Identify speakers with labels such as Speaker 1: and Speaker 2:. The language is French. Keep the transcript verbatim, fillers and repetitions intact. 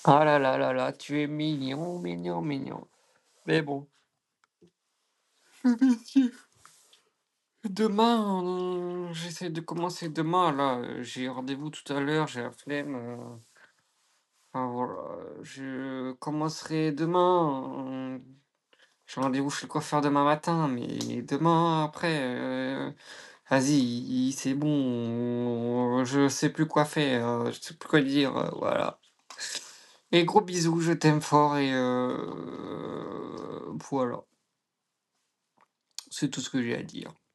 Speaker 1: Ah là là là là, tu es mignon, mignon, mignon. Mais bon. Demain, heu, j'essaie de commencer demain là, heu, j'ai rendez-vous tout à l'heure, j'ai la flemme, heu, enfin voilà, je commencerai demain, heu, j'ai rendez-vous chez le coiffeur demain matin, mais demain après, heu, vas-y, c'est bon, je sais plus quoi faire, heu, je sais plus quoi dire, heu, voilà. Et gros bisous, je t'aime fort et heu, voilà. C'est tout ce que j'ai à dire.